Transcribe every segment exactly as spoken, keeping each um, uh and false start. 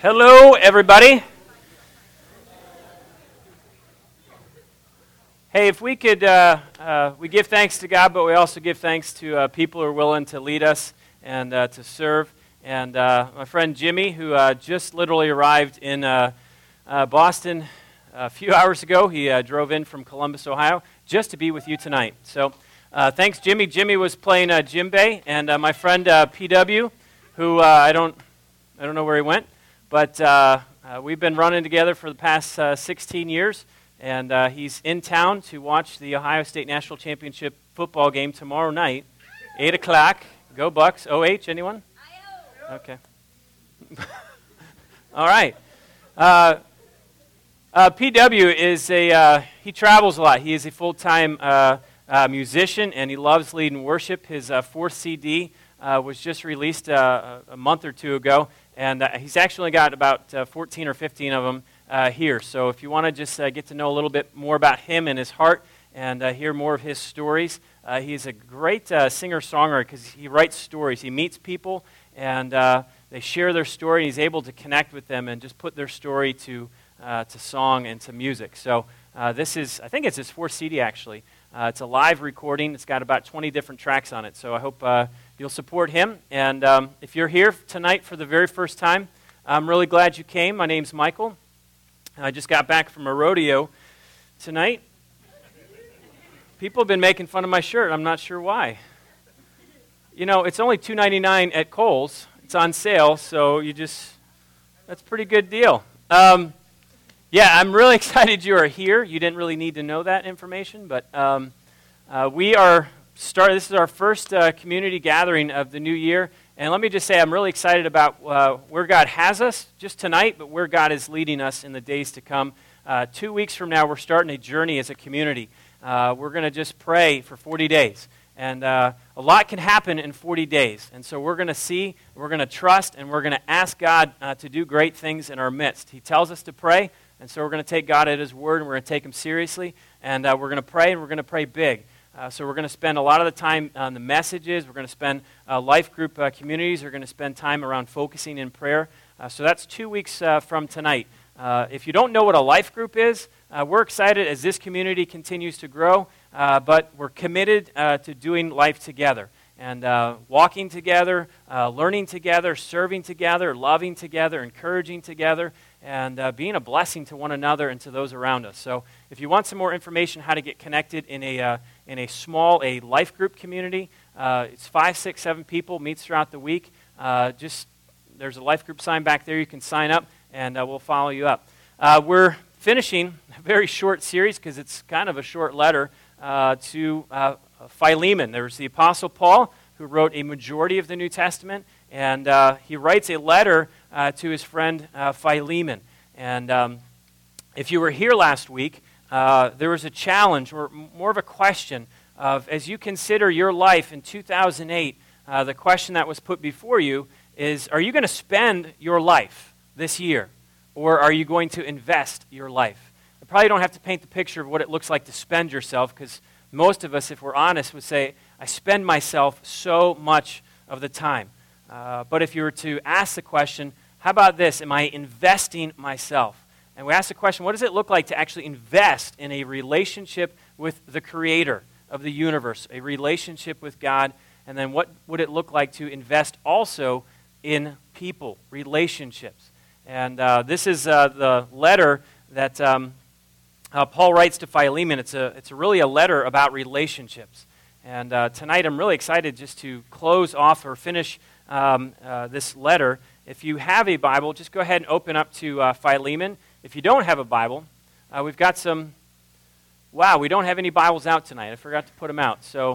Hello, everybody. Hey, if we could, uh, uh, we give thanks to God, but we also give thanks to uh, people who are willing to lead us and uh, to serve. And uh, my friend Jimmy, who uh, just literally arrived in uh, uh, Boston a few hours ago, he uh, drove in from Columbus, Ohio, just to be with you tonight. So uh, thanks, Jimmy. Jimmy was playing uh, djembe, and uh, my friend uh, P W, who uh, I don't, I don't know where he went. But uh, uh, we've been running together for the past uh, sixteen years, and uh, he's in town to watch the Ohio State National Championship football game tomorrow night, eight o'clock. Go Bucks. O H, anyone? Okay. All right. Uh, uh, P W is a, uh, he travels a lot. He is a full-time uh, uh, musician, and he loves leading worship. His uh, fourth C D uh, was just released uh, a month or two ago. And uh, he's actually got about uh, fourteen or fifteen of them uh, here. So if you want to just uh, get to know a little bit more about him and his heart and uh, hear more of his stories, uh, he's a great uh, singer-songwriter because he writes stories. He meets people, and uh, they share their story, and he's able to connect with them and just put their story to, uh, to song and to music. So uh, this is, I think it's his fourth C D, actually. Uh, it's a live recording. It's got about twenty different tracks on it. So I hope uh, you'll support him. And um, if you're here tonight for the very first time, I'm really glad you came. My name's Michael. I just got back from a rodeo tonight. People have been making fun of my shirt. I'm not sure why. You know, it's only two ninety-nine at Kohl's. It's on sale, so you just, that's a pretty good deal. Um, yeah, I'm really excited you are here. You didn't really need to know that information, but um, uh, we are Start, this is our first uh, community gathering of the new year, and let me just say I'm really excited about uh, where God has us just tonight, but where God is leading us in the days to come. Uh, two weeks from now, we're starting a journey as a community. Uh, we're going to just pray for forty days, and uh, a lot can happen in forty days, and so we're going to see, we're going to trust, and we're going to ask God uh, to do great things in our midst. He tells us to pray, and so we're going to take God at His word, and we're going to take Him seriously, and uh, we're going to pray, and we're going to pray big. Uh, so we're going to spend a lot of the time on the messages. We're going to spend uh, life group uh, communities. We're going to spend time around focusing in prayer. Uh, so that's two weeks uh, from tonight. Uh, if you don't know what a life group is, uh, we're excited as this community continues to grow, uh, but we're committed uh, to doing life together and uh, walking together, uh, learning together, serving together, loving together, encouraging together, and uh, being a blessing to one another and to those around us. So if you want some more information how to get connected in a uh, in a small, a life group community, uh, it's five, six, seven people, meets throughout the week. Uh, just there's a life group sign back there. You can sign up, and uh, we'll follow you up. Uh, we're finishing a very short series because it's kind of a short letter uh, to uh, Philemon. There's the Apostle Paul, who wrote a majority of the New Testament, and uh, he writes a letter uh, to his friend uh, Philemon. And um, if you were here last week, uh, there was a challenge, or more of a question, of as you consider your life in two thousand eight, uh, the question that was put before you is, are you going to spend your life this year, or are you going to invest your life? I probably don't have to paint the picture of what it looks like to spend yourself, because most of us, if we're honest, would say, I spend myself so much of the time. Uh, but if you were to ask the question, how about this? Am I investing myself? And we ask the question, what does it look like to actually invest in a relationship with the Creator of the universe, a relationship with God? And then what would it look like to invest also in people, relationships? And uh, this is uh, the letter that um, uh, Paul writes to Philemon. It's a, it's a really a letter about relationships. And uh, tonight I'm really excited just to close off or finish um, uh, this letter. If you have a Bible, just go ahead and open up to uh, Philemon. If you don't have a Bible, uh, we've got some, wow, we don't have any Bibles out tonight. I forgot to put them out. So,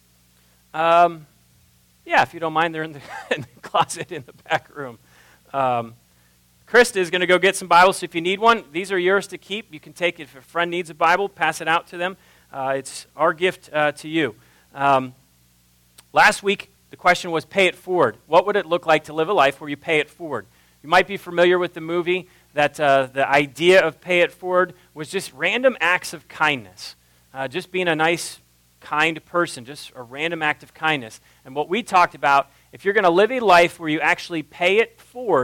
um, yeah, if you don't mind, they're in the, in the closet in the back room. Um, Krista is going to go get some Bibles, so if you need one, these are yours to keep. You can take it. If a friend needs a Bible, pass it out to them. Uh, it's our gift uh, to you. Um, last week, the question was pay it forward. What would it look like to live a life where you pay it forward? You might be familiar with the movie that uh, the idea of pay it forward was just random acts of kindness. Uh, just being a nice, kind person, just a random act of kindness. And what we talked about, if you're going to live a life where you actually pay it forward,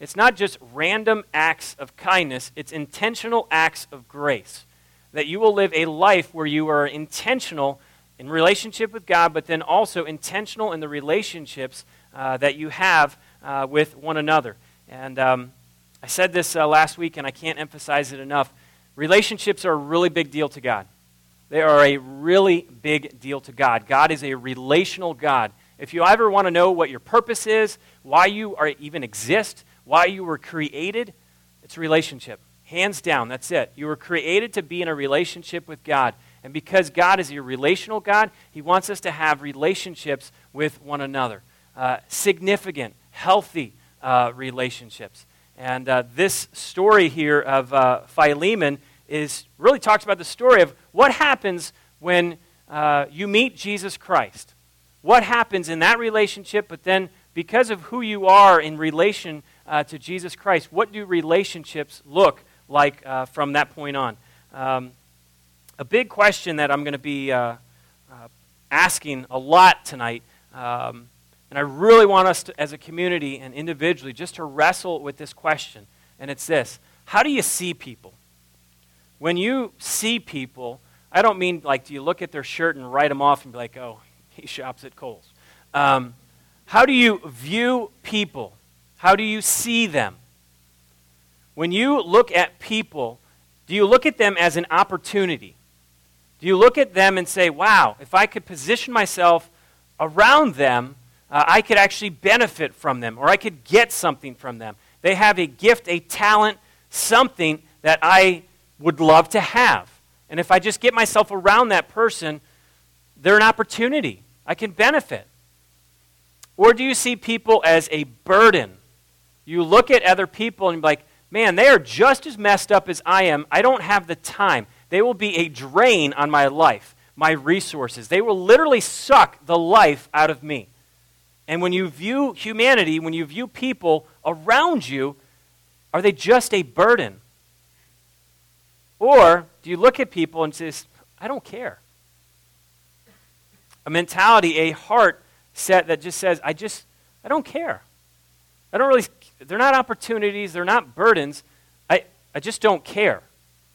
It's not just random acts of kindness, it's intentional acts of grace. That you will live a life where you are intentional in relationship with God, but then also intentional in the relationships uh, that you have uh, with one another. And um, I said this uh, last week, and I can't emphasize it enough. Relationships are a really big deal to God. They are a really big deal to God. God is a relational God. If you ever want to know what your purpose is, why you are even exist, why you were created, it's relationship. Hands down, that's it. You were created to be in a relationship with God. And because God is a relational God, He wants us to have relationships with one another. Uh, significant, healthy uh, relationships. And uh, this story here of uh, Philemon is really talks about the story of what happens when uh, you meet Jesus Christ. What happens in that relationship, but then because of who you are in relation uh, to Jesus Christ, what do relationships look like uh, from that point on? Um, a big question that I'm going to be uh, uh, asking a lot tonight, um, and I really want us to, as a community and individually just to wrestle with this question, and it's this: how do you see people? When you see people, I don't mean like, do you look at their shirt and write them off and be like, oh, he shops at Kohl's. Um, how do you view people? How do you see them? When you look at people, do you look at them as an opportunity? Do you look at them and say, wow, if I could position myself around them, uh, I could actually benefit from them, or I could get something from them. They have a gift, a talent, something that I would love to have. And if I just get myself around that person, they're an opportunity. I can benefit. Or do you see people as a burden? You look at other people and be like, man, they are just as messed up as I am. I don't have the time. They will be a drain on my life, my resources. They will literally suck the life out of me. And when you view humanity, when you view people around you, are they just a burden? Or do you look at people and say, I don't care? A mentality, a heart set that just says, I just, I don't care. I don't really, they're not opportunities, they're not burdens. I, I just don't care.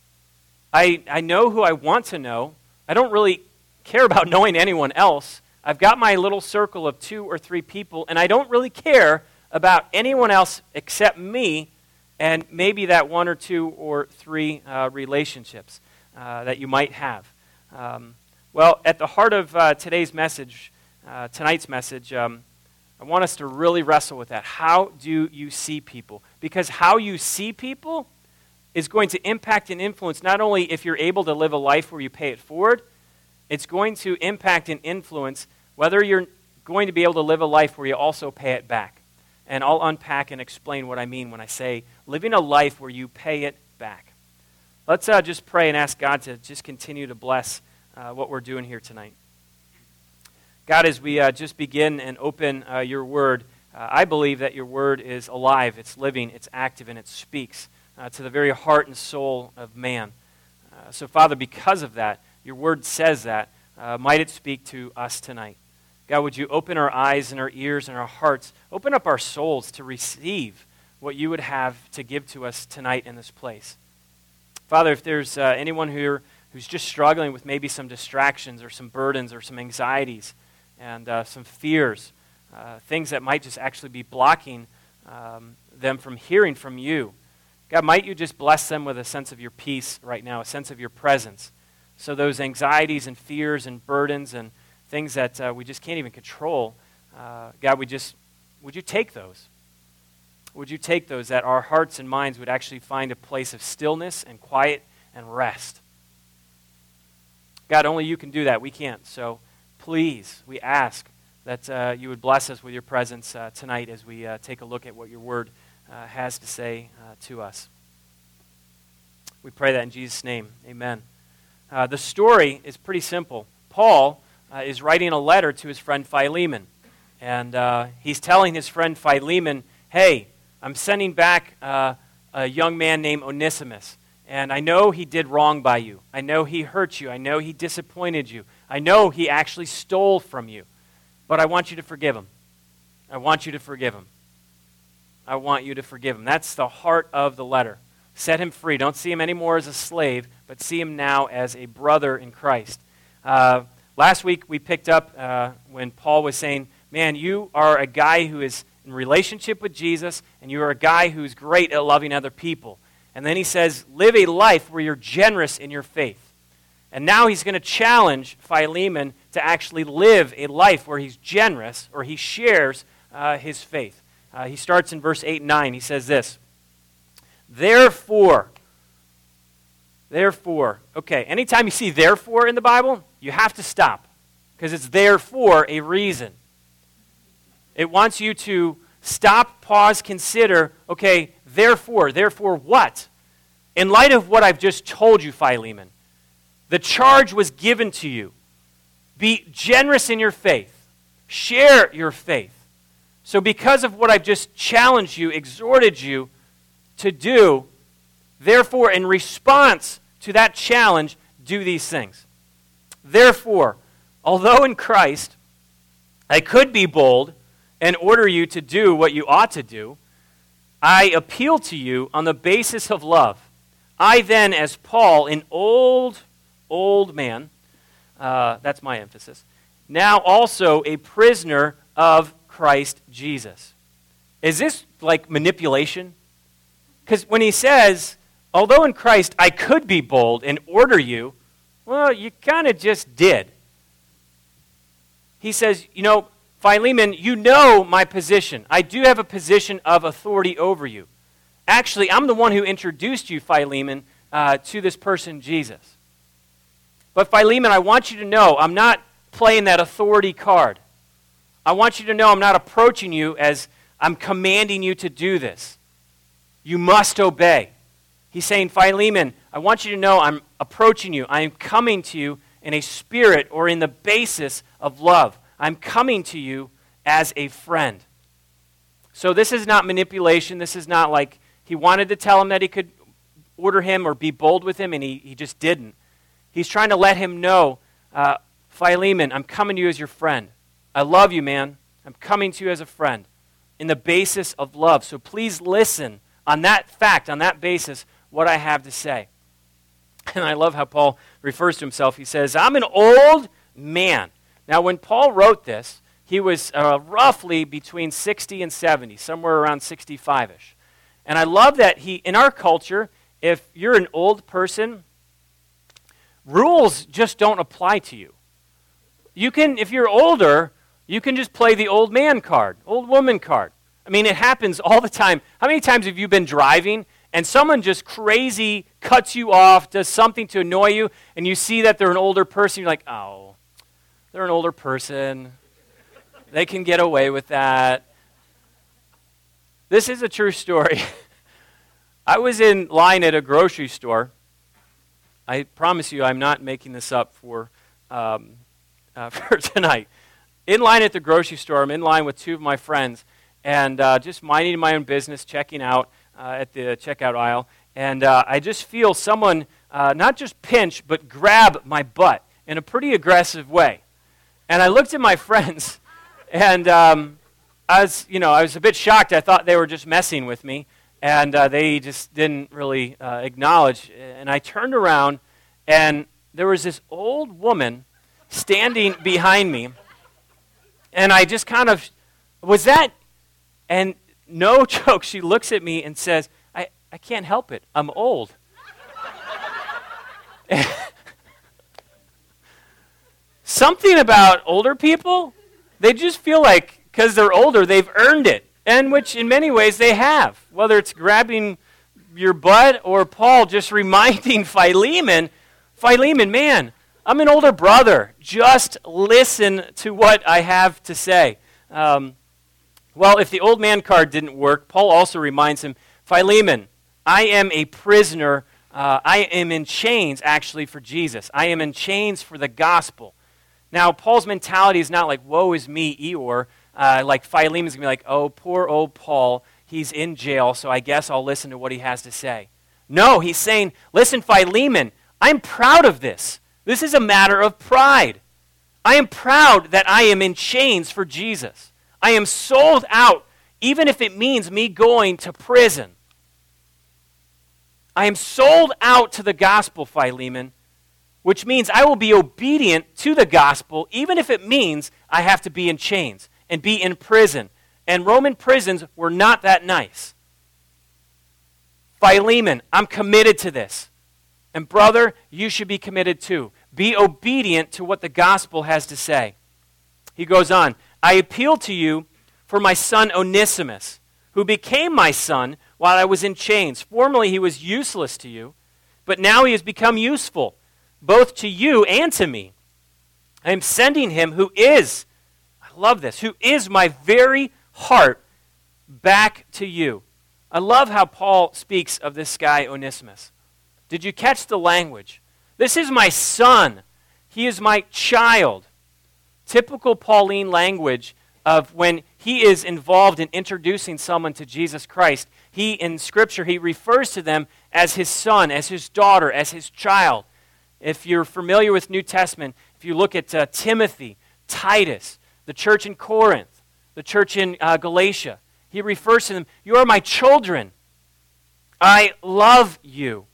I, I know who I want to know. I don't really care about knowing anyone else. I've got my little circle of two or three people, and I don't really care about anyone else except me and maybe that one or two or three uh, relationships uh, that you might have. Um, well, at the heart of uh, today's message, uh, tonight's message, um, I want us to really wrestle with that. How do you see people? Because how you see people is going to impact and influence not only if you're able to live a life where you pay it forward, it's going to impact and influence whether you're going to be able to live a life where you also pay it back. And I'll unpack and explain what I mean when I say living a life where you pay it back. Let's uh, just pray and ask God to just continue to bless uh, what we're doing here tonight. God, as we uh, just begin and open uh, your word, uh, I believe that your word is alive, it's living, it's active, and it speaks uh, to the very heart and soul of man. Uh, so, Father, because of that, your word says that, uh, might it speak to us tonight. God, would you open our eyes and our ears and our hearts, open up our souls to receive what you would have to give to us tonight in this place. Father, if there's uh, anyone here who's just struggling with maybe some distractions or some burdens or some anxieties and uh, some fears, uh, things that might just actually be blocking um, them from hearing from you, God, might you just bless them with a sense of your peace right now, a sense of your presence, so those anxieties and fears and burdens and things that uh, we just can't even control, uh, God, we just, would you take those? Would you take those that our hearts and minds would actually find a place of stillness and quiet and rest? God, only you can do that. We can't. So please, we ask that uh, you would bless us with your presence uh, tonight as we uh, take a look at what your word uh, has to say uh, to us. We pray that in Jesus' name. Amen. Uh, the story is pretty simple. Paul Uh, is writing a letter to his friend Philemon. And uh, he's telling his friend Philemon, hey, I'm sending back uh, a young man named Onesimus. And I know he did wrong by you. I know he hurt you. I know he disappointed you. I know he actually stole from you. But I want you to forgive him. I want you to forgive him. I want you to forgive him. That's the heart of the letter. Set him free. Don't see him anymore as a slave, but see him now as a brother in Christ. Uh, last week we picked up uh, when Paul was saying, man, you are a guy who is in relationship with Jesus, and you are a guy who's great at loving other people. And then he says, live a life where you're generous in your faith. And now he's going to challenge Philemon to actually live a life where he's generous, or he shares uh, his faith. Uh, he starts in verse eight and nine. He says this, Therefore, therefore, okay, anytime you see therefore in the Bible, you have to stop, because it's there for a reason. It wants you to stop, pause, consider, okay, therefore, therefore what? In light of what I've just told you, Philemon, the charge was given to you. Be generous in your faith. Share your faith. So because of what I've just challenged you, exhorted you to do, therefore, in response to that challenge, do these things. Therefore, although in Christ I could be bold and order you to do what you ought to do, I appeal to you on the basis of love. I then, as Paul, an old, old man, uh, that's my emphasis, now also a prisoner of Christ Jesus. Is this like manipulation? Because when he says, although in Christ I could be bold and order you, well, you kind of just did. He says, you know, Philemon, you know my position. I do have a position of authority over you. Actually, I'm the one who introduced you, Philemon, uh, to this person, Jesus. But Philemon, I want you to know I'm not playing that authority card. I want you to know I'm not approaching you as I'm commanding you to do this. You must obey. He's saying, Philemon, I want you to know I'm approaching you. I am coming to you in a spirit or in the basis of love. I'm coming to you as a friend. So this is not manipulation. This is not like he wanted to tell him that he could order him or be bold with him, and he, he just didn't. He's trying to let him know, uh, Philemon, I'm coming to you as your friend. I love you, man. I'm coming to you as a friend in the basis of love. So please listen on that fact, on that basis, what I have to say. And I love how Paul refers to himself. He says, I'm an old man. Now, when Paul wrote this, he was uh, roughly between sixty and seventy, somewhere around sixty-five-ish. And I love that he, in our culture, if you're an old person, rules just don't apply to you. You can, if you're older, you can just play the old man card, old woman card. I mean, it happens all the time. How many times have you been driving and someone just crazy cuts you off, does something to annoy you, and you see that they're an older person, you're like, oh, they're an older person. They can get away with that. This is a true story. I was in line at a grocery store. I promise you I'm not making this up for, um, uh, for tonight. In line at the grocery store, I'm in line with two of my friends, and uh, just minding my own business, checking out uh, at the checkout aisle. And uh, I just feel someone uh, not just pinch, but grab my butt in a pretty aggressive way. And I looked at my friends, and um, I was, you know, I was a bit shocked. I thought they were just messing with me, and uh, they just didn't really uh, acknowledge. And I turned around, and there was this old woman standing behind me, and I just kind of, was that? And no joke, she looks at me and says, I, I can't help it. I'm old. Something about older people, they just feel like, because they're older, they've earned it. And which in many ways they have. Whether it's grabbing your butt or Paul just reminding Philemon, Philemon, man, I'm an older brother. Just listen to what I have to say. Um, well, if the old man card didn't work, Paul also reminds him, Philemon, I am a prisoner. Uh, I am in chains, actually, for Jesus. I am in chains for the gospel. Now, Paul's mentality is not like, woe is me, Eeyore. Uh, like Philemon's going to be like, oh, poor old Paul. He's in jail, so I guess I'll listen to what he has to say. No, he's saying, listen, Philemon, I'm proud of this. This is a matter of pride. I am proud that I am in chains for Jesus. I am sold out even if it means me going to prison. I am sold out to the gospel, Philemon, which means I will be obedient to the gospel, even if it means I have to be in chains and be in prison. And Roman prisons were not that nice. Philemon, I'm committed to this. And brother, you should be committed too. Be obedient to what the gospel has to say. He goes on, I appeal to you for my son Onesimus, who became my son while I was in chains. Formerly he was useless to you, but now he has become useful, both to you and to me. I am sending him who is, I love this, who is my very heart back to you. I love how Paul speaks of this guy Onesimus. Did you catch the language? This is my son. He is my child. Typical Pauline language of when he is involved in introducing someone to Jesus Christ. He, in Scripture, he refers to them as his son, as his daughter, as his child. If you're familiar with New Testament, if you look at uh, Timothy, Titus, the church in Corinth, the church in uh, Galatia, he refers to them, you are my children. I love you.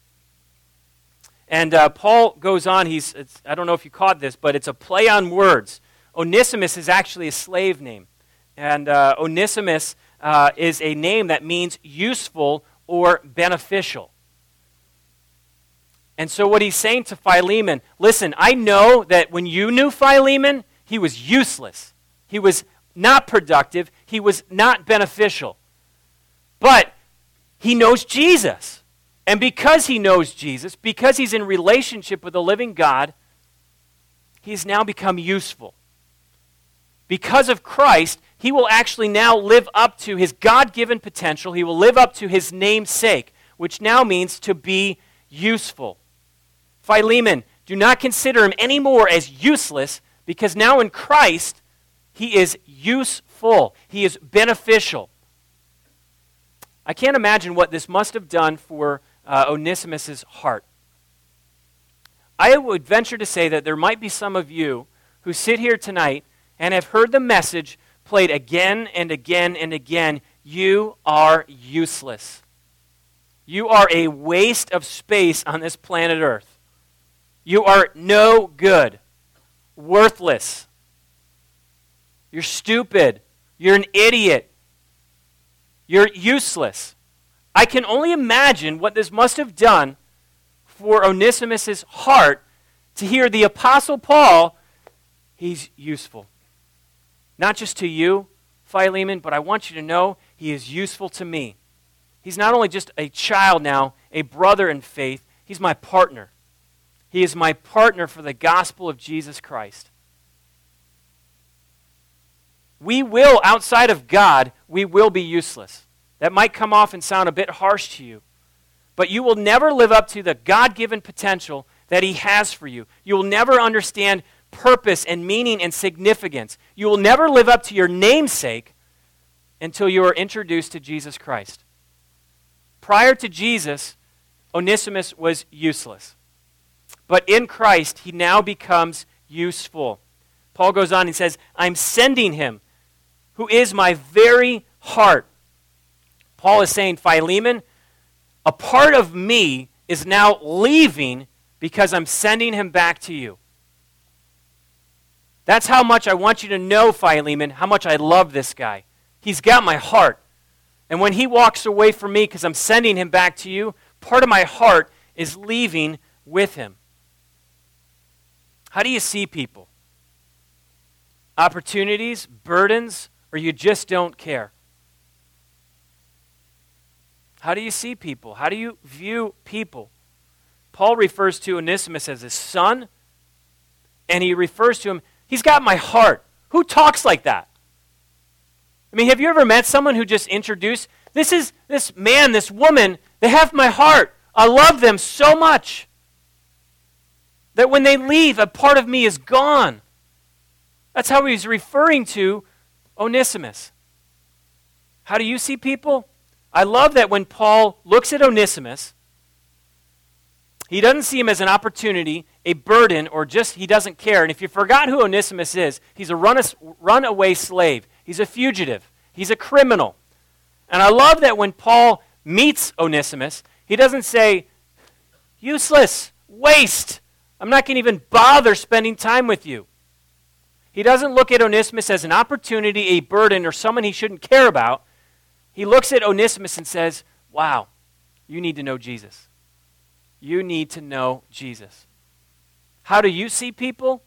And uh, Paul goes on, he's, it's, I don't know if you caught this, but it's a play on words. Onesimus is actually a slave name. And uh, Onesimus uh, is a name that means useful or beneficial. And so what he's saying to Philemon, listen, I know that when you knew Philemon, he was useless. He was not productive. He was not beneficial. But he knows Jesus. And because he knows Jesus, because he's in relationship with the living God, he's now become useful. Because of Christ, he will actually now live up to his God-given potential. He will live up to his name's sake, which now means to be useful. Philemon, do not consider him anymore as useless, because now in Christ, he is useful. He is beneficial. I can't imagine what this must have done for uh, Onesimus' heart. I would venture to say that there might be some of you who sit here tonight and have heard the message played again and again and again. You are useless. You are a waste of space on this planet Earth. You are no good, worthless. You're stupid. You're an idiot. You're useless. I can only imagine what this must have done for Onesimus' heart to hear the Apostle Paul, he's useful. Not just to you, Philemon, but I want you to know he is useful to me. He's not only just a child now, a brother in faith, he's my partner. He is my partner for the gospel of Jesus Christ. We will, outside of God, we will be useless. That might come off and sound a bit harsh to you, but you will never live up to the God-given potential that he has for you. You will never understand purpose and meaning and significance. You will never live up to your namesake until you are introduced to Jesus Christ. Prior to Jesus, Onesimus was useless. But in Christ, he now becomes useful. Paul goes on and says, I'm sending him, who is my very heart. Paul is saying, Philemon, a part of me is now leaving because I'm sending him back to you. That's how much I want you to know, Philemon, how much I love this guy. He's got my heart. And when he walks away from me because I'm sending him back to you, part of my heart is leaving with him. How do you see people? Opportunities, burdens, or you just don't care? How do you see people? How do you view people? Paul refers to Onesimus as his son, and he refers to him, he's got my heart. Who talks like that? I mean, have you ever met someone who just introduced, this is this man, this woman, they have my heart. I love them so much that when they leave, a part of me is gone. That's how he's referring to Onesimus. How do you see people? I love that when Paul looks at Onesimus, he doesn't see him as an opportunity, a burden, or just he doesn't care. And if you forgot who Onesimus is, he's a run- runaway slave. He's a fugitive. He's a criminal. And I love that when Paul meets Onesimus, he doesn't say, useless, waste. I'm not going to even bother spending time with you. He doesn't look at Onesimus as an opportunity, a burden, or someone he shouldn't care about. He looks at Onesimus and says, wow, you need to know Jesus. You need to know Jesus. How do you see people?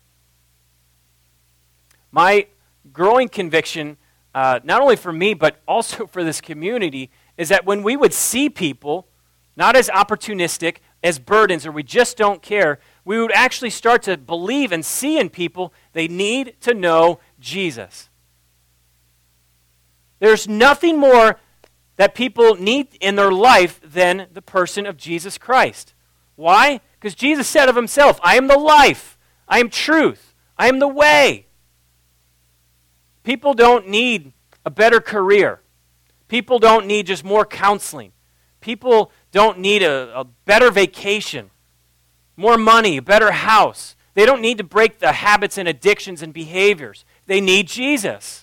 My growing conviction, uh, not only for me, but also for this community, is that when we would see people, not as opportunistic, as burdens, or we just don't care, we would actually start to believe and see in people they need to know Jesus. There's nothing more that people need in their life than the person of Jesus Christ. Why? Because Jesus said of himself, I am the life, I am truth, I am the way. People don't need a better career. People don't need just more counseling. People don't need a, a better vacation, more money, a better house. They don't need to break the habits and addictions and behaviors. They need Jesus.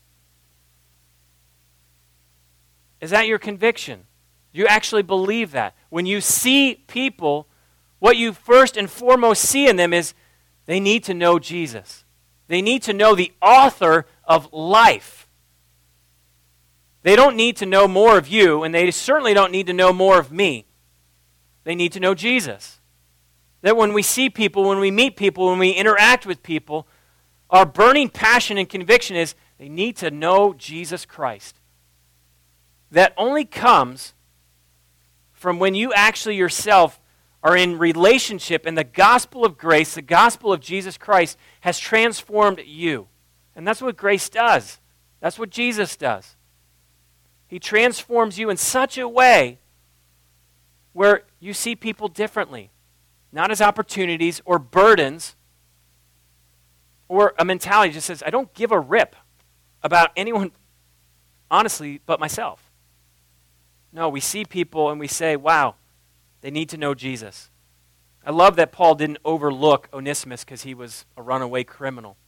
Is that your conviction? Do you actually believe that? When you see people, what you first and foremost see in them is they need to know Jesus. They need to know the author of life. They don't need to know more of you, and they certainly don't need to know more of me. They need to know Jesus. That when we see people, when we meet people, when we interact with people, our burning passion and conviction is they need to know Jesus Christ. That only comes from when you actually yourself are in relationship, and the gospel of grace, the gospel of Jesus Christ, has transformed you. And that's what grace does. That's what Jesus does. He transforms you in such a way where you see people differently, not as opportunities or burdens, or a mentality that just says, I don't give a rip about anyone, honestly, but myself. No, we see people and we say, wow, they need to know Jesus. I love that Paul didn't overlook Onesimus because he was a runaway criminal.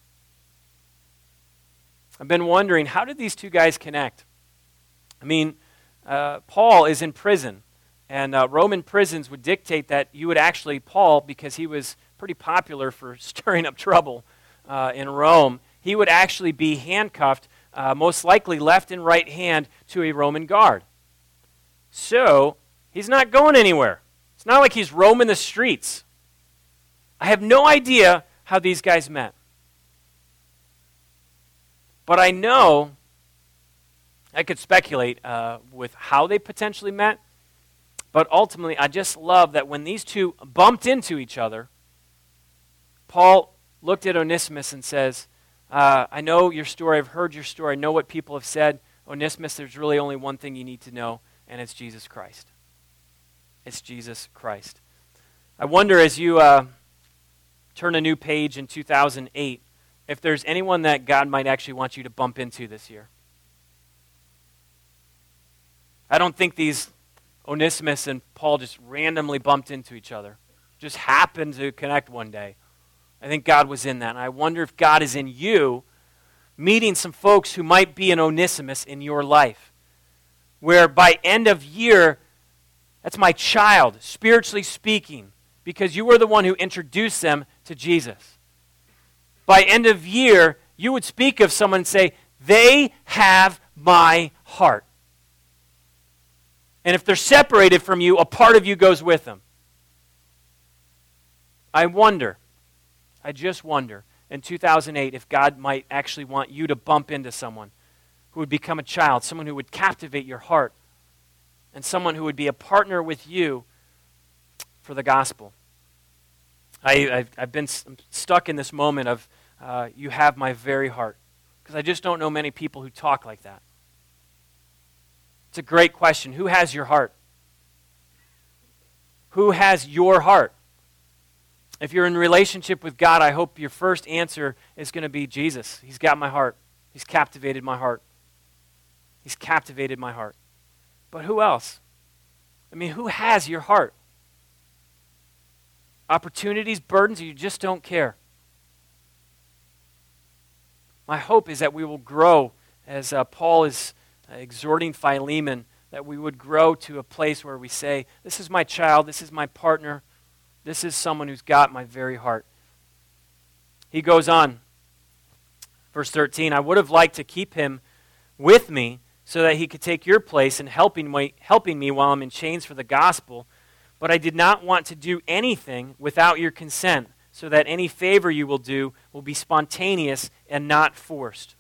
I've been wondering, how did these two guys connect? I mean, uh, Paul is in prison, and uh, Roman prisons would dictate that you would actually, Paul, because he was pretty popular for stirring up trouble uh, in Rome, he would actually be handcuffed, uh, most likely left and right hand, to a Roman guard. So, he's not going anywhere. It's not like he's roaming the streets. I have no idea how these guys met. But I know, I could speculate uh, with how they potentially met, but ultimately I just love that when these two bumped into each other, Paul looked at Onesimus and says, uh, I know your story, I've heard your story, I know what people have said. Onesimus, there's really only one thing you need to know, and it's Jesus Christ. It's Jesus Christ. I wonder as you uh, turn a new page in two thousand eight, if there's anyone that God might actually want you to bump into this year. I don't think these Onesimus and Paul just randomly bumped into each other, just happened to connect one day. I think God was in that. And I wonder if God is in you, meeting some folks who might be an Onesimus in your life, where by end of year, that's my child, spiritually speaking, because you were the one who introduced them to Jesus. By end of year, you would speak of someone and say, they have my heart. And if they're separated from you, a part of you goes with them. I wonder, I just wonder, in two thousand eight, if God might actually want you to bump into someone who would become a child, someone who would captivate your heart, and someone who would be a partner with you for the gospel. I, I've, I've been st- stuck in this moment of, uh, you have my very heart, because I just don't know many people who talk like that. It's a great question. Who has your heart? Who has your heart? If you're in relationship with God, I hope your first answer is going to be Jesus. He's got my heart. He's captivated my heart. He's captivated my heart. But who else? I mean, who has your heart? Opportunities, burdens, or you just don't care? My hope is that we will grow as uh, Paul is uh, exhorting Philemon, that we would grow to a place where we say, this is my child, this is my partner, this is someone who's got my very heart. He goes on, verse thirteen, I would have liked to keep him with me so that he could take your place in helping me, helping me while I'm in chains for the gospel, but I did not want to do anything without your consent, so that any favor you will do will be spontaneous and not forced.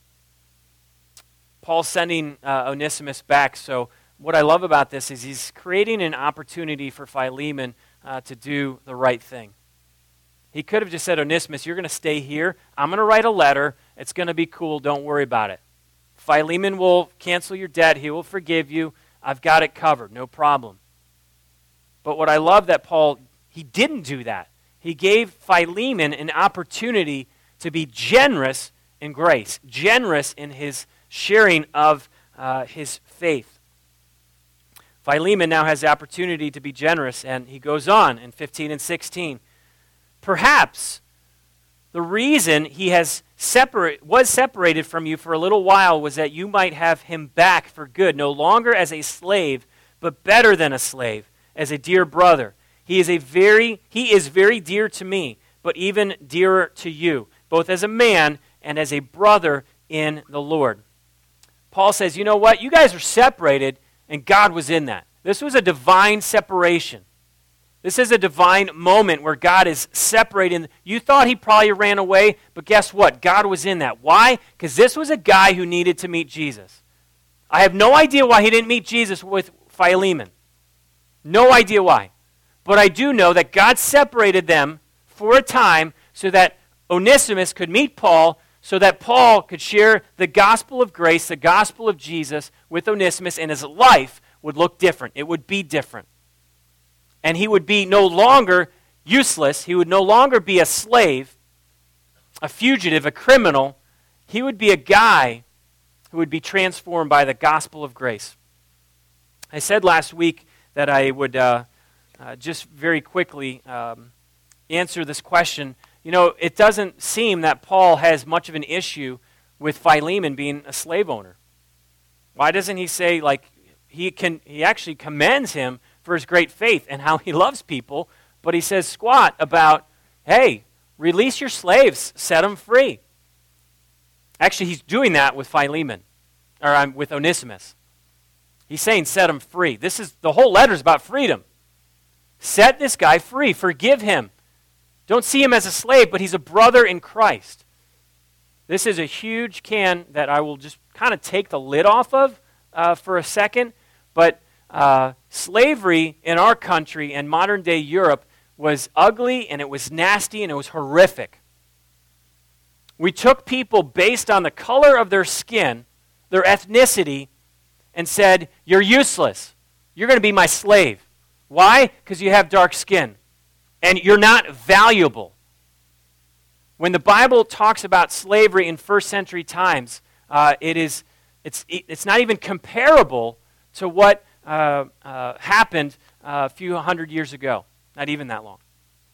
Paul's sending uh, Onesimus back, so what I love about this is he's creating an opportunity for Philemon uh, to do the right thing. He could have just said, Onesimus, you're going to stay here. I'm going to write a letter. It's going to be cool. Don't worry about it. Philemon will cancel your debt. He will forgive you. I've got it covered. No problem. But what I love that Paul, he didn't do that. He gave Philemon an opportunity to be generous in grace, generous in his sharing of uh, his faith. Philemon now has the opportunity to be generous, and he goes on in fifteen and sixteen. Perhaps the reason he has separate, was separated from you for a little while was that you might have him back for good, no longer as a slave, but better than a slave, as a dear brother. He is a very he is very dear to me, but even dearer to you, both as a man and as a brother in the Lord. Paul says, you know what? You guys are separated, and God was in that. This was a divine separation. This is a divine moment where God is separating. You thought he probably ran away, but guess what? God was in that. Why? Because this was a guy who needed to meet Jesus. I have no idea why he didn't meet Jesus with Philemon. No idea why. But I do know that God separated them for a time so that Onesimus could meet Paul, so that Paul could share the gospel of grace, the gospel of Jesus with Onesimus, and his life would look different. It would be different. And he would be no longer useless. He would no longer be a slave, a fugitive, a criminal. He would be a guy who would be transformed by the gospel of grace. I said last week that I would uh, uh, just very quickly um, answer this question. You know, it doesn't seem that Paul has much of an issue with Philemon being a slave owner. Why doesn't he say, like, he can? He actually commends him for his great faith and how he loves people, but he says squat about, hey, release your slaves, set them free. Actually, he's doing that with Philemon, or um, with Onesimus. He's saying set him free. This is, the whole letter is about freedom. Set this guy free. Forgive him. Don't see him as a slave, but he's a brother in Christ. This is a huge can that I will just kind of take the lid off of uh, for a second, but uh, slavery in our country and modern-day Europe was ugly, and it was nasty, and it was horrific. We took people based on the color of their skin, their ethnicity, and said, you're useless. You're going to be my slave. Why? Because you have dark skin. And you're not valuable. When the Bible talks about slavery in first century times, uh, it is, it's, it's not even comparable to what uh, uh, happened uh, a few hundred years ago. Not even that long.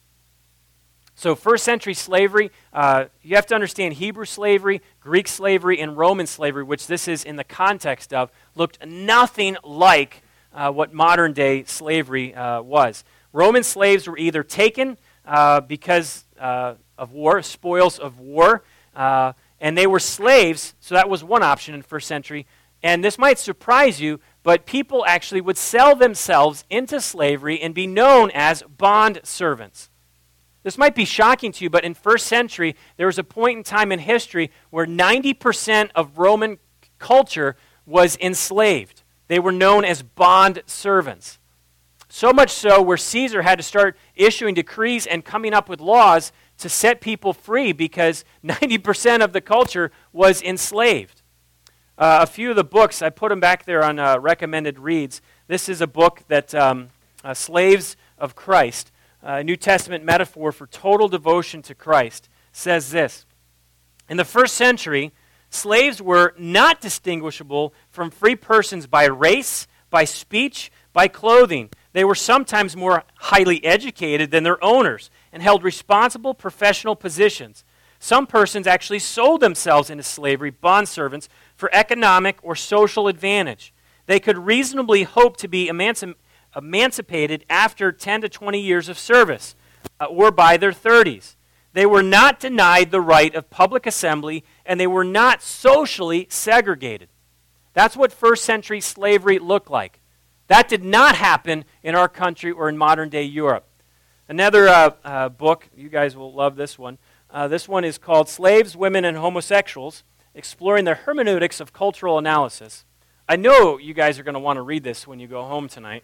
So first century slavery, uh, you have to understand Hebrew slavery, Greek slavery, and Roman slavery, which this is in the context of, looked nothing like uh, what modern day slavery uh, was. Roman slaves were either taken uh, because uh, of war, spoils of war, uh, and they were slaves, so that was one option in first century. And this might surprise you, but people actually would sell themselves into slavery and be known as bond servants. This might be shocking to you, but in first century, there was a point in time in history where ninety percent of Roman culture was enslaved. They were known as bond servants. So much so where Caesar had to start issuing decrees and coming up with laws to set people free because ninety percent of the culture was enslaved. Uh, a few of the books, I put them back there on uh, recommended reads. This is a book that, um, uh, Slaves of Christ, a New Testament metaphor for total devotion to Christ, says this. In the first century, slaves were not distinguishable from free persons by race, by speech, by clothing. They were sometimes more highly educated than their owners and held responsible professional positions. Some persons actually sold themselves into slavery, bondservants, for economic or social advantage. They could reasonably hope to be emanci- emancipated after ten to twenty years of service, uh, or by their thirties. They were not denied the right of public assembly, and they were not socially segregated. That's what first century slavery looked like. That did not happen in our country or in modern day Europe. Another uh, uh, book, you guys will love this one. Uh, this one is called Slaves, Women, and Homosexuals, Exploring the Hermeneutics of Cultural Analysis. I know you guys are going to want to read this when you go home tonight.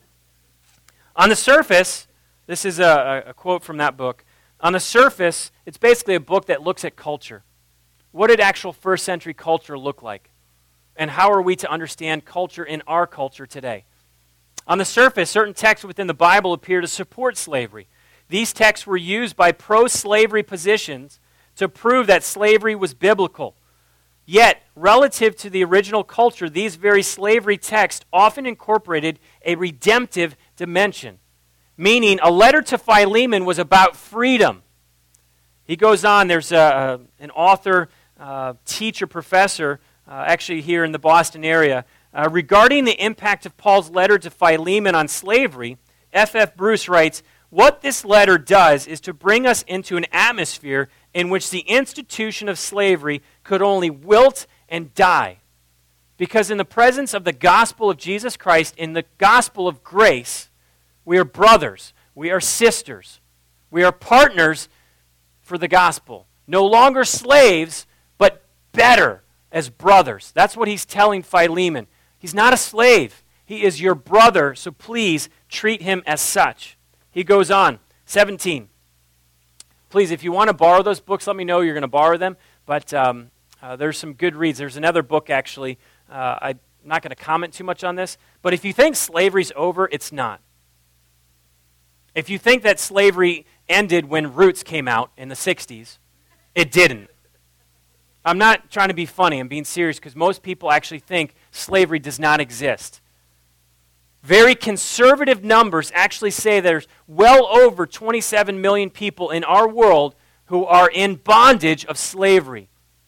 On the surface, this is a, a quote from that book. On the surface, it's basically a book that looks at culture. What did actual first century culture look like? And how are we to understand culture in our culture today? On the surface, certain texts within the Bible appear to support slavery. These texts were used by pro-slavery positions to prove that slavery was biblical. Yet, relative to the original culture, these very slavery texts often incorporated a redemptive dimension, meaning a letter to Philemon was about freedom. He goes on, there's a, a, an author, uh, teacher, professor, uh, actually here in the Boston area, uh, regarding the impact of Paul's letter to Philemon on slavery. F F Bruce writes, "What this letter does is to bring us into an atmosphere in which the institution of slavery could only wilt and die. Because in the presence of the gospel of Jesus Christ, in the gospel of grace, we are brothers, we are sisters, we are partners for the gospel. No longer slaves, but better as brothers." That's what he's telling Philemon. He's not a slave. He is your brother, so please treat him as such. He goes on, seventeen. Please, if you want to borrow those books, let me know you're going to borrow them. But um, uh, there's some good reads. There's another book, actually. Uh, I'm not going to comment too much on this. But if you think slavery's over, it's not. If you think that slavery ended when Roots came out in the sixties, it didn't. I'm not trying to be funny. I'm being serious because most people actually think slavery does not exist. Very conservative numbers actually say there's well over twenty-seven million people in our world who are in bondage of slavery.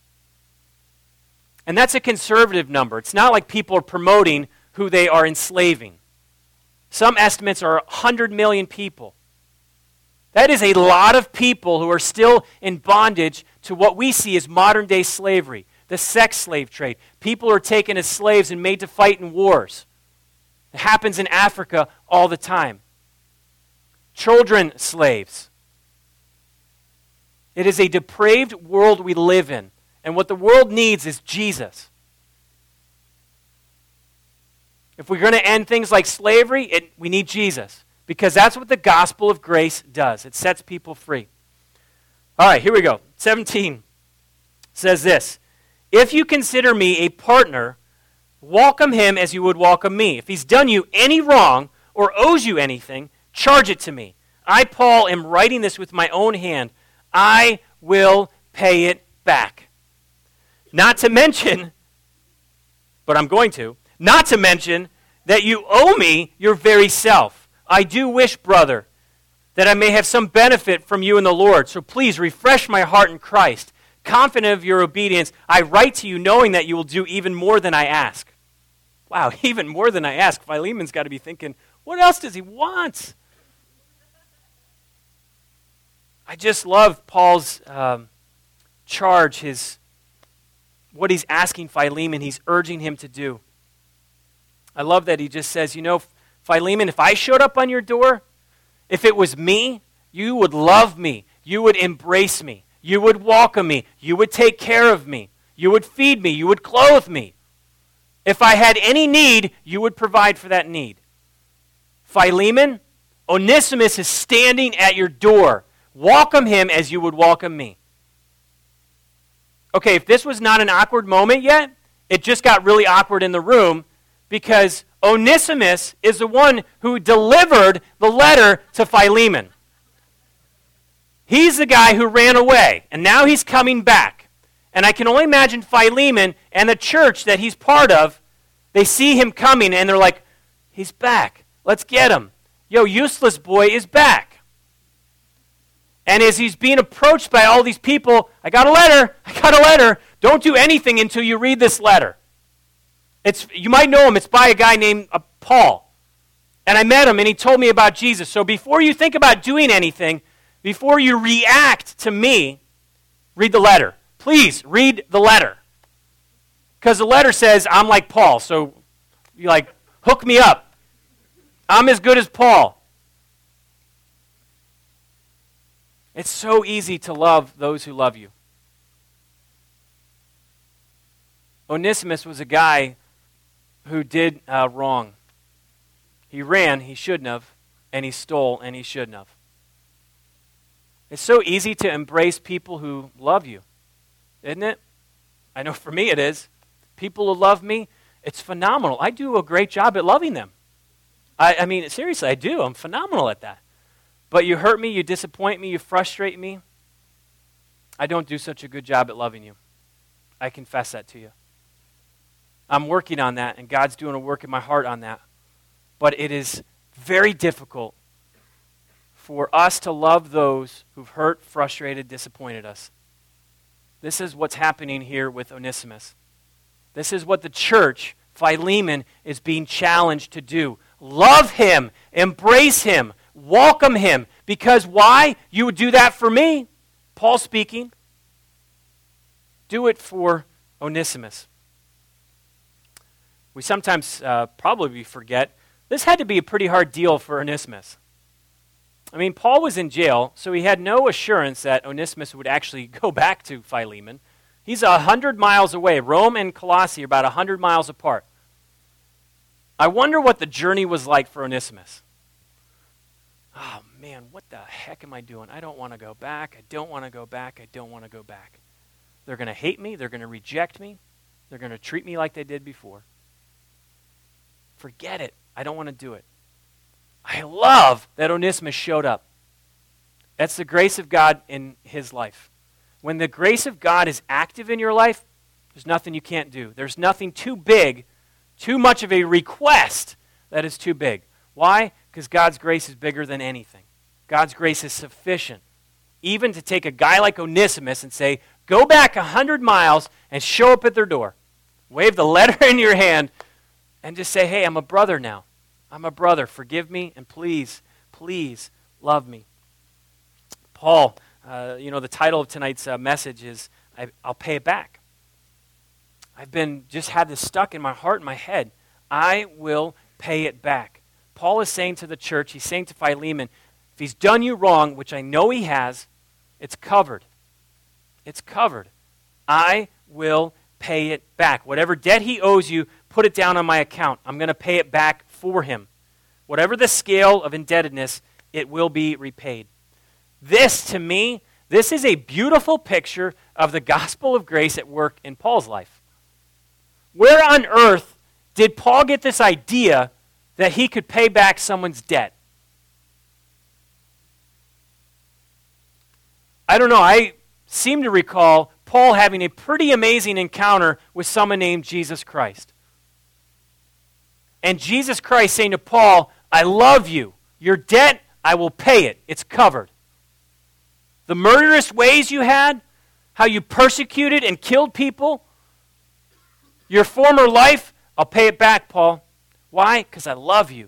And that's a conservative number. It's not like people are promoting who they are enslaving. Some estimates are one hundred million people. That is a lot of people who are still in bondage to what we see as modern-day slavery, the sex slave trade. People are taken as slaves and made to fight in wars. It happens in Africa all the time. Children slaves. It is a depraved world we live in, and what the world needs is Jesus. If we're going to end things like slavery, it, we need Jesus, because that's what the gospel of grace does. It sets people free. All right, here we go. seventeen says this, "If you consider me a partner, welcome him as you would welcome me. If he's done you any wrong or owes you anything, charge it to me. I, Paul, am writing this with my own hand. I will pay it back. Not to mention, but I'm going to, not to mention that you owe me your very self. I do wish, brother, that I may have some benefit from you in the Lord. So please refresh my heart in Christ. Confident of your obedience, I write to you knowing that you will do even more than I ask." Wow, even more than I ask. Philemon's got to be thinking, what else does he want? I just love Paul's um, charge, his what he's asking Philemon, he's urging him to do. I love that he just says, you know, Philemon, if I showed up on your door, if it was me, you would love me. You would embrace me. You would welcome me. You would take care of me. You would feed me. You would clothe me. If I had any need, you would provide for that need. Philemon, Onesimus is standing at your door. Welcome him as you would welcome me. Okay, if this was not an awkward moment yet, it just got really awkward in the room because Onesimus is the one who delivered the letter to Philemon. He's the guy who ran away, and now he's coming back. And I can only imagine Philemon and the church that he's part of, they see him coming, and they're like, he's back. Let's get him. Yo, useless boy is back. And as he's being approached by all these people, I got a letter, I got a letter, Don't do anything until you read this letter. It's, you might know him. It's by a guy named uh, Paul. And I met him, and he told me about Jesus. So before you think about doing anything, before you react to me, read the letter. Please, read the letter. Because the letter says, I'm like Paul. So you like, hook me up. I'm as good as Paul. It's so easy to love those who love you. Onesimus was a guy who did uh, wrong. He ran, he shouldn't have, and he stole, and he shouldn't have. It's so easy to embrace people who love you, isn't it? I know for me it is. People who love me, it's phenomenal. I do a great job at loving them. I, I mean, seriously, I do. I'm phenomenal at that. But you hurt me, you disappoint me, you frustrate me. I don't do such a good job at loving you. I confess that to you. I'm working on that, and God's doing a work in my heart on that. But it is very difficult for us to love those who've hurt, frustrated, disappointed us. This is what's happening here with Onesimus. This is what the church, Philemon, is being challenged to do. Love him, embrace him, welcome him. Because why? You would do that for me. Paul speaking. Do it for Onesimus. We sometimes uh, probably forget, this had to be a pretty hard deal for Onesimus. I mean, Paul was in jail, so he had no assurance that Onesimus would actually go back to Philemon. He's a hundred miles away. Rome and Colossae are about a hundred miles apart. I wonder what the journey was like for Onesimus. Oh man, what the heck am I doing? I don't want to go back. I don't want to go back. I don't want to go back. They're going to hate me. They're going to reject me. They're going to treat me like they did before. Forget it. I don't want to do it. I love that Onesimus showed up. That's the grace of God in his life. When the grace of God is active in your life, there's nothing you can't do. There's nothing too big, too much of a request that is too big. Why? Because God's grace is bigger than anything. God's grace is sufficient. Even to take a guy like Onesimus and say, go back a hundred miles and show up at their door. Wave the letter in your hand and just say, hey, I'm a brother now. I'm a brother. Forgive me and please, please love me. Paul, uh, you know, the title of tonight's uh, message is, I, I'll pay it back. I've been, just had this stuck in my heart and my head. I will pay it back. Paul is saying to the church, he's saying to Philemon, if he's done you wrong, which I know he has, it's covered. It's covered. I will pay it back. Whatever debt he owes you, put it down on my account. I'm going to pay it back for him. Whatever the scale of indebtedness, it will be repaid. This, to me, this is a beautiful picture of the gospel of grace at work in Paul's life. Where on earth did Paul get this idea that he could pay back someone's debt? I don't know. I seem to recall Paul having a pretty amazing encounter with someone named Jesus Christ. And Jesus Christ saying to Paul, I love you. Your debt, I will pay it. It's covered. The murderous ways you had, how you persecuted and killed people, your former life, I'll pay it back, Paul. Why? Because I love you.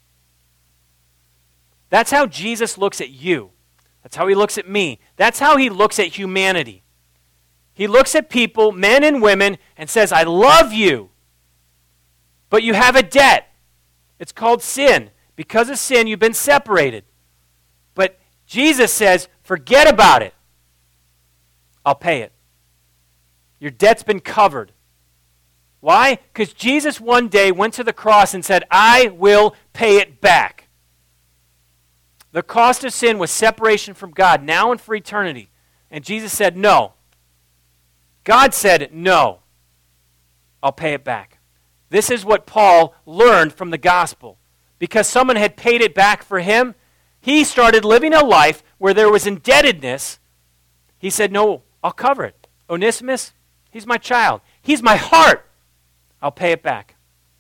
That's how Jesus looks at you. That's how he looks at me. That's how he looks at humanity. He looks at people, men and women, and says, I love you. But you have a debt. It's called sin. Because of sin, you've been separated. But Jesus says, forget about it. I'll pay it. Your debt's been covered. Why? Because Jesus one day went to the cross and said, I will pay it back. The cost of sin was separation from God, now and for eternity. And Jesus said, no. God said, no. I'll pay it back. This is what Paul learned from the gospel. Because someone had paid it back for him, he started living a life where there was indebtedness. He said, no, I'll cover it. Onesimus, he's my child. He's my heart. I'll pay it back.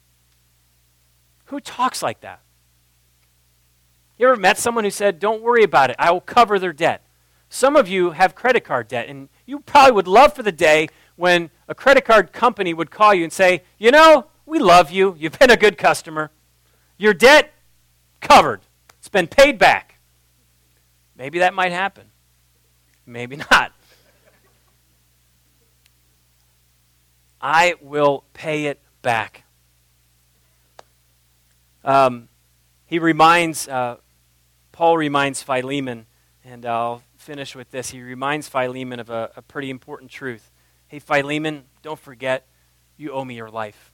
Who talks like that? You ever met someone who said, don't worry about it, I will cover their debt? Some of you have credit card debt, and you probably would love for the day when a credit card company would call you and say, you know, we love you. You've been a good customer. Your debt, covered. It's been paid back. Maybe that might happen. Maybe not. I will pay it back. Um, he reminds, uh, Paul reminds Philemon, and I'll finish with this. He reminds Philemon of a, a pretty important truth. Hey, Philemon, don't forget, you owe me your life.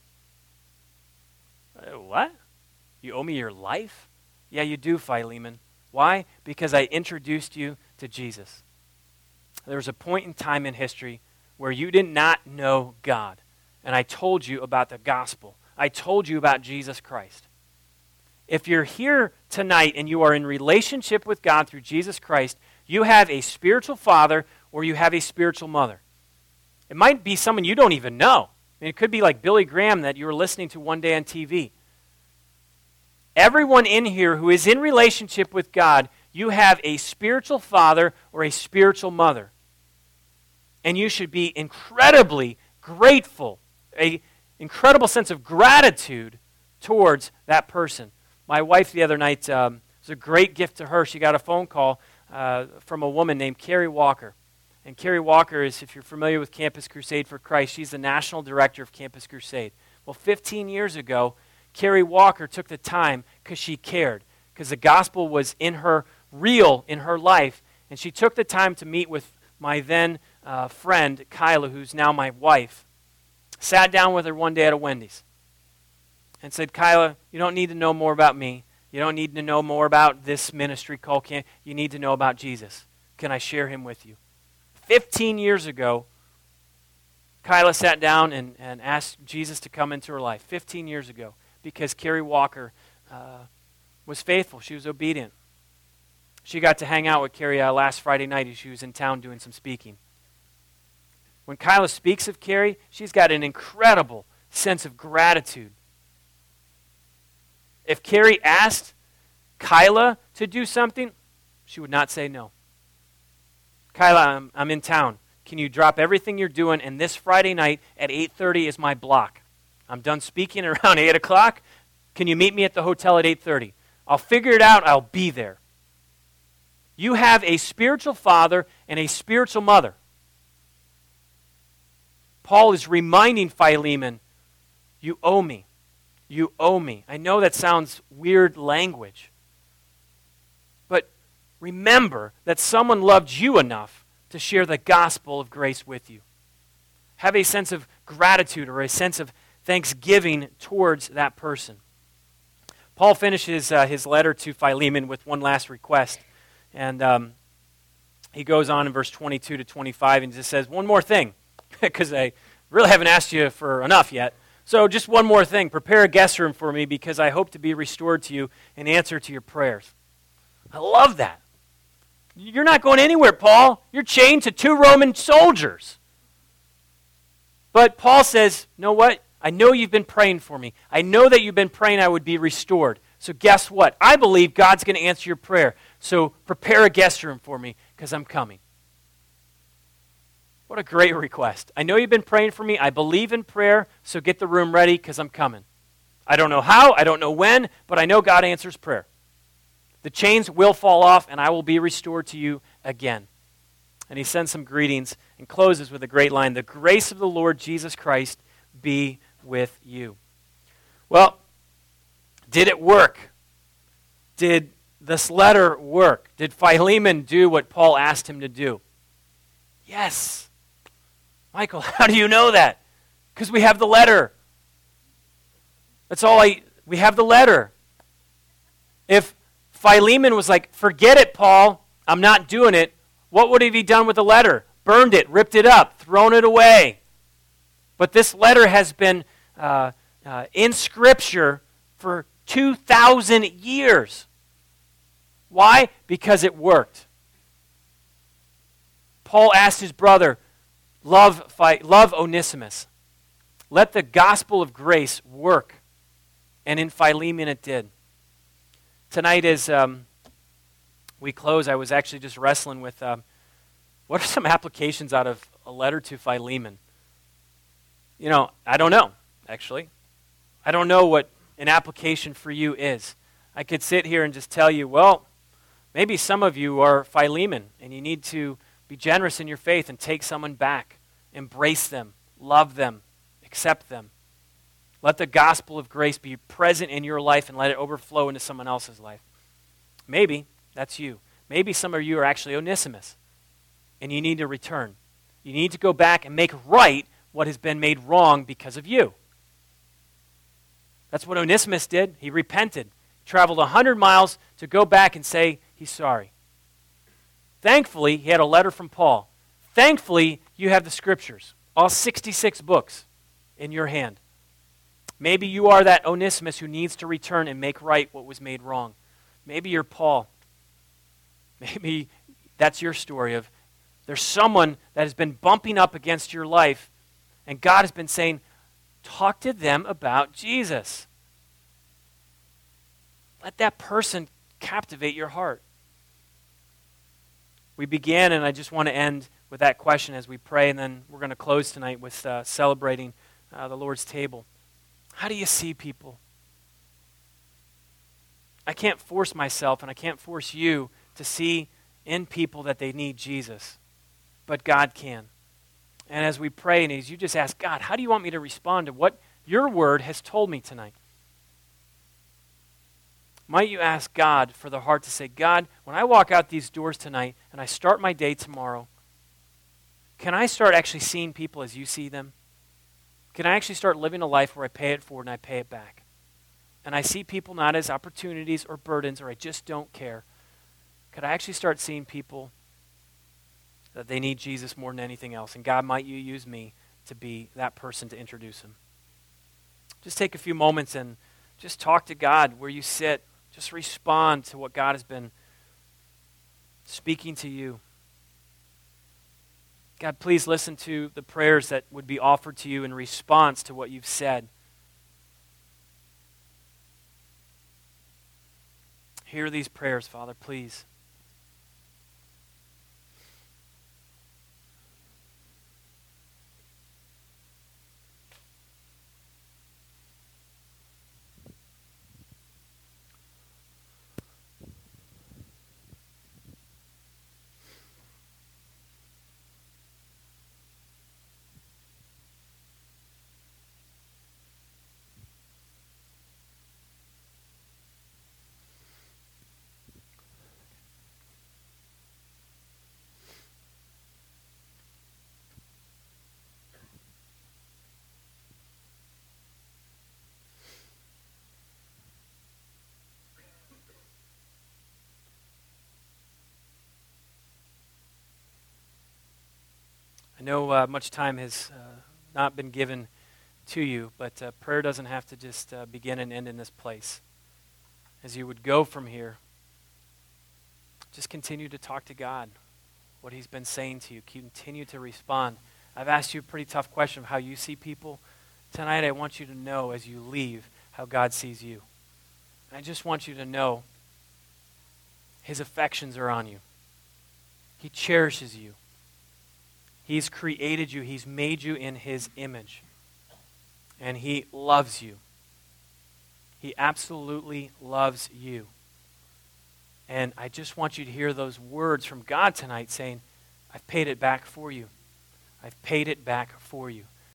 Uh, what? You owe me your life? Yeah, you do, Philemon. Why? Because I introduced you to Jesus. There was a point in time in history where you did not know God. And I told you about the gospel. I told you about Jesus Christ. If you're here tonight and you are in relationship with God through Jesus Christ, you have a spiritual father or you have a spiritual mother. It might be someone you don't even know. I mean, it could be like Billy Graham that you were listening to one day on T V. Everyone in here who is in relationship with God, you have a spiritual father or a spiritual mother. And you should be incredibly grateful, an incredible sense of gratitude towards that person. My wife the other night, um, it was a great gift to her. She got a phone call uh, from a woman named Carrie Walker. And Carrie Walker is, if you're familiar with Campus Crusade for Christ, she's the national director of Campus Crusade. Well, fifteen years ago, Carrie Walker took the time because she cared, because the gospel was in her, real in her life, and she took the time to meet with my then uh, friend, Kyla, who's now my wife. Sat down with her one day at a Wendy's and said, Kyla, you don't need to know more about me. You don't need to know more about this ministry called Camp. You need to know about Jesus. Can I share him with you? Fifteen years ago, Kyla sat down and, and asked Jesus to come into her life. Fifteen years ago, because Carrie Walker uh, was faithful. She was obedient. She got to hang out with Carrie uh, last Friday night as she was in town doing some speaking. When Kyla speaks of Carrie, she's got an incredible sense of gratitude. If Carrie asked Kyla to do something, she would not say no. Kyla, I'm, I'm in town. Can you drop everything you're doing? And this Friday night at eight thirty is my block. I'm done speaking around eight o'clock. Can you meet me at the hotel at eight thirty? I'll figure it out. I'll be there. You have a spiritual father and a spiritual mother. Paul is reminding Philemon, you owe me. You owe me. I know that sounds weird language. But remember that someone loved you enough to share the gospel of grace with you. Have a sense of gratitude or a sense of thanksgiving towards that person. Paul finishes uh, his letter to Philemon with one last request. And um, he goes on in verse twenty-two to twenty-five and just says, one more thing, because I really haven't asked you for enough yet. So just one more thing. Prepare a guest room for me because I hope to be restored to you in answer to your prayers. I love that. You're not going anywhere, Paul. You're chained to two Roman soldiers. But Paul says, you know what? I know you've been praying for me. I know that you've been praying I would be restored. So guess what? I believe God's going to answer your prayer. So prepare a guest room for me because I'm coming. What a great request. I know you've been praying for me. I believe in prayer, so get the room ready because I'm coming. I don't know how, I don't know when, but I know God answers prayer. The chains will fall off and I will be restored to you again. And he sends some greetings and closes with a great line. The grace of the Lord Jesus Christ be with you. Well, did it work? Did this letter work? Did Philemon do what Paul asked him to do? Yes. Michael, how do you know that? Because we have the letter. That's all I, we have the letter. If Philemon was like, forget it, Paul, I'm not doing it, what would have he done with the letter? Burned it, ripped it up, thrown it away. But this letter has been uh, uh, in Scripture for two thousand years. Why? Because it worked. Paul asked his brother, love, fight, love Onesimus. Let the gospel of grace work. And in Philemon it did. Tonight as um, we close, I was actually just wrestling with um, what are some applications out of a letter to Philemon? You know, I don't know, actually. I don't know what an application for you is. I could sit here and just tell you, well, maybe some of you are Philemon, and you need to be generous in your faith and take someone back. Embrace them, love them, accept them. Let the gospel of grace be present in your life and let it overflow into someone else's life. Maybe that's you. Maybe some of you are actually Onesimus, and you need to return. You need to go back and make right what has been made wrong because of you. That's what Onesimus did. He repented, traveled one hundred miles to go back and say he's sorry. Thankfully, he had a letter from Paul. Thankfully, you have the scriptures, all sixty-six books in your hand. Maybe you are that Onesimus who needs to return and make right what was made wrong. Maybe you're Paul. Maybe that's your story of there's someone that has been bumping up against your life, and God has been saying, talk to them about Jesus. Let that person captivate your heart. We began, and I just want to end with that question as we pray, and then we're going to close tonight with uh, celebrating uh, the Lord's table. How do you see people? I can't force myself, and I can't force you to see in people that they need Jesus, but God can. And as we pray, and as you just ask, God, how do you want me to respond to what your word has told me tonight? Might you ask God for the heart to say, God, when I walk out these doors tonight and I start my day tomorrow, can I start actually seeing people as you see them? Can I actually start living a life where I pay it forward and I pay it back? And I see people not as opportunities or burdens, or I just don't care. Could I actually start seeing people that they need Jesus more than anything else? And God, might you use me to be that person to introduce them? Just take a few moments and just talk to God where you sit. Just respond to what God has been speaking to you. God, please listen to the prayers that would be offered to you in response to what you've said. Hear these prayers, Father, please. I know uh, much time has uh, not been given to you, but uh, prayer doesn't have to just uh, begin and end in this place. As you would go from here, just continue to talk to God, what he's been saying to you. Continue to respond. I've asked you a pretty tough question of how you see people. Tonight I want you to know as you leave how God sees you. And I just want you to know his affections are on you. He cherishes you. He's created you. He's made you in his image. And he loves you. He absolutely loves you. And I just want you to hear those words from God tonight saying, I've paid it back for you. I've paid it back for you.